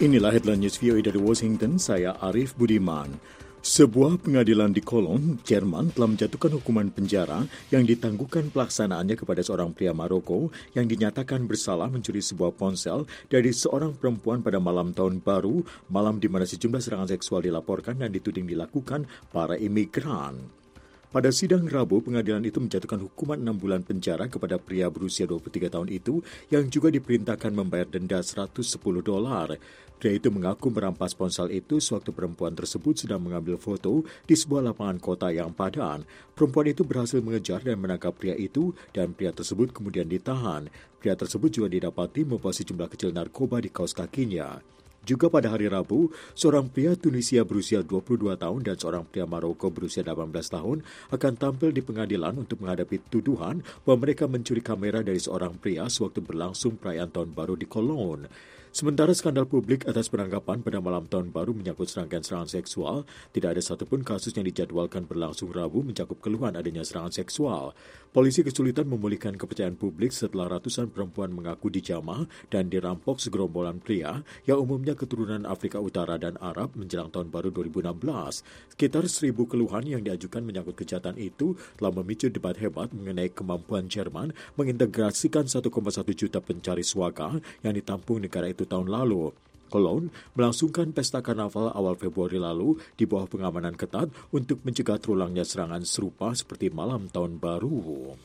Inilah headline news VOA dari Washington, saya Arif Budiman. Sebuah pengadilan di Cologne, Jerman telah menjatuhkan hukuman penjara yang ditangguhkan pelaksanaannya kepada seorang pria Maroko yang dinyatakan bersalah mencuri sebuah ponsel dari seorang perempuan pada malam tahun baru, malam di mana sejumlah serangan seksual dilaporkan dan dituding dilakukan para imigran. Pada sidang Rabu, pengadilan itu menjatuhkan hukuman 6 bulan penjara kepada pria berusia 23 tahun itu yang juga diperintahkan membayar denda $110. Pria itu mengaku merampas ponsel itu sewaktu perempuan tersebut sedang mengambil foto di sebuah lapangan kota yang padan. Perempuan itu berhasil mengejar dan menangkap pria itu dan pria tersebut kemudian ditahan. Pria tersebut juga didapati membawa sejumlah kecil narkoba di kaos kakinya. Juga pada hari Rabu, seorang pria Tunisia berusia 22 tahun dan seorang pria Maroko berusia 18 tahun akan tampil di pengadilan untuk menghadapi tuduhan bahwa mereka mencuri kamera dari seorang pria sewaktu berlangsung perayaan Tahun Baru di Cologne. Sementara skandal publik atas penangkapan pada malam Tahun Baru menyangkut serangkaian serangan seksual, tidak ada satupun kasus yang dijadwalkan berlangsung Rabu mencakup keluhan adanya serangan seksual. Polisi kesulitan memulihkan kepercayaan publik setelah ratusan perempuan mengaku dijamah dan dirampok segerombolan pria yang umumnya keturunan Afrika Utara dan Arab menjelang Tahun Baru 2016. Sekitar 1.000 keluhan yang diajukan menyangkut kejahatan itu telah memicu debat hebat mengenai kemampuan Jerman mengintegrasikan 1,1 juta pencari suaka yang ditampung negara itu tahun lalu. Cologne melangsungkan pesta karnaval awal Februari lalu di bawah pengamanan ketat untuk mencegah terulangnya serangan serupa seperti malam Tahun Baru.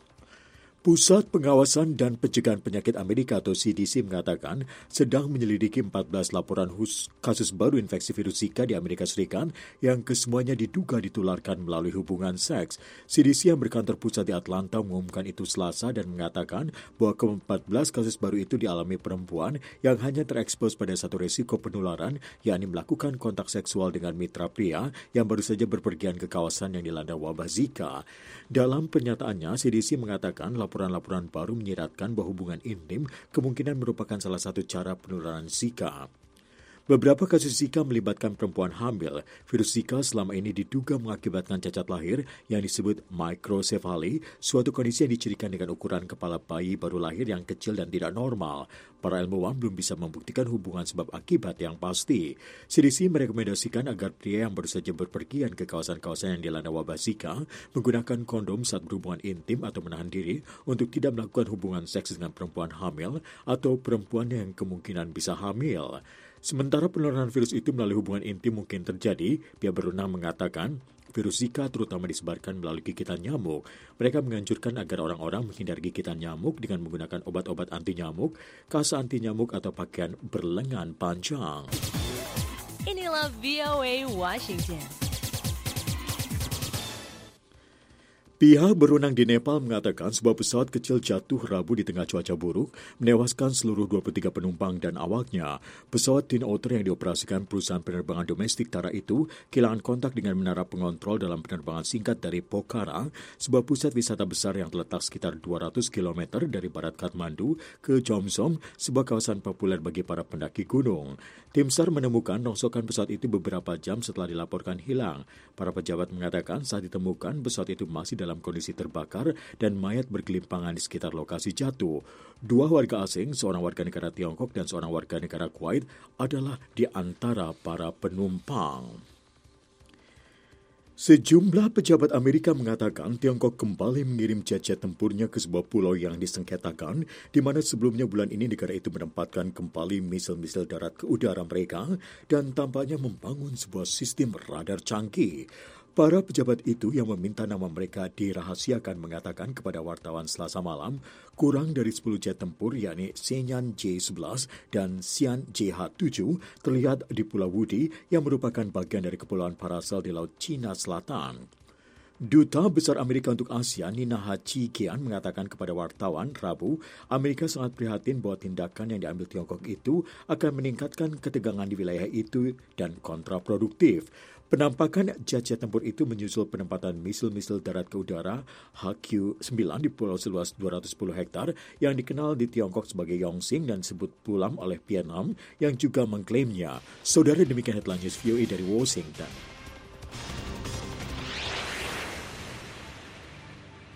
Pusat Pengawasan dan Pencegahan Penyakit Amerika atau CDC mengatakan sedang menyelidiki 14 laporan kasus baru infeksi virus Zika di Amerika Serikat yang kesemuanya diduga ditularkan melalui hubungan seks. CDC yang berkantor pusat di Atlanta mengumumkan itu Selasa dan mengatakan bahwa ke-14 kasus baru itu dialami perempuan yang hanya terekspos pada satu risiko penularan, yakni melakukan kontak seksual dengan mitra pria yang baru saja berpergian ke kawasan yang dilanda wabah Zika. Dalam pernyataannya, CDC mengatakan laporan-laporan baru menyiratkan bahwa hubungan intim kemungkinan merupakan salah satu cara penularan Zika. Beberapa kasus Zika melibatkan perempuan hamil. Virus Zika selama ini diduga mengakibatkan cacat lahir yang disebut microsefali, suatu kondisi yang dicirikan dengan ukuran kepala bayi baru lahir yang kecil dan tidak normal. Para ilmuwan belum bisa membuktikan hubungan sebab akibat yang pasti. CDC merekomendasikan agar pria yang baru saja berpergian ke kawasan-kawasan yang dilanda wabah Zika menggunakan kondom saat berhubungan intim atau menahan diri untuk tidak melakukan hubungan seks dengan perempuan hamil atau perempuan yang kemungkinan bisa hamil. Sementara penularan virus itu melalui hubungan intim mungkin terjadi, pihak berwenang mengatakan virus Zika terutama disebarkan melalui gigitan nyamuk. Mereka menganjurkan agar orang-orang menghindari gigitan nyamuk dengan menggunakan obat-obat anti nyamuk, kasa anti nyamuk atau pakaian berlengan panjang. Inilah VOA Washington. Pihak berwenang di Nepal mengatakan sebuah pesawat kecil jatuh Rabu di tengah cuaca buruk, menewaskan seluruh 23 penumpang dan awaknya. Pesawat Twin Otter yang dioperasikan perusahaan penerbangan domestik Tara itu kehilangan kontak dengan menara pengontrol dalam penerbangan singkat dari Pokhara, sebuah pusat wisata besar yang terletak sekitar 200 km dari barat Kathmandu, ke Jomsom, sebuah kawasan populer bagi para pendaki gunung. Tim SAR menemukan rongsokan pesawat itu beberapa jam setelah dilaporkan hilang. Para pejabat mengatakan saat ditemukan pesawat itu masih dalam kondisi terbakar dan mayat bergelimpangan di sekitar lokasi jatuh. 2 warga asing, seorang warga negara Tiongkok dan seorang warga negara Kuwait adalah di antara para penumpang. Sejumlah pejabat Amerika mengatakan Tiongkok kembali mengirim jet-jet tempurnya ke sebuah pulau yang disengketakan, di mana sebelumnya bulan ini negara itu menempatkan kembali misil-misil darat ke udara mereka dan tampaknya membangun sebuah sistem radar canggih. Para pejabat itu yang meminta nama mereka dirahasiakan mengatakan kepada wartawan Selasa malam, kurang dari 10 jet tempur yakni Shenyang J-11 dan Xi'an JH-7 terlihat di Pulau Wudi yang merupakan bagian dari Kepulauan Paracel di Laut Cina Selatan. Duta Besar Amerika untuk Asia, Nina Hachikian, mengatakan kepada wartawan Rabu, Amerika sangat prihatin bahwa tindakan yang diambil Tiongkok itu akan meningkatkan ketegangan di wilayah itu dan kontraproduktif. Penampakan jet-jet tempur itu menyusul penempatan misil-misil darat ke udara HQ-9 di pulau seluas 210 hektar yang dikenal di Tiongkok sebagai Yongxing dan disebut pulam oleh Vietnam yang juga mengklaimnya. Saudara, demikian headline news VOA dari Washington.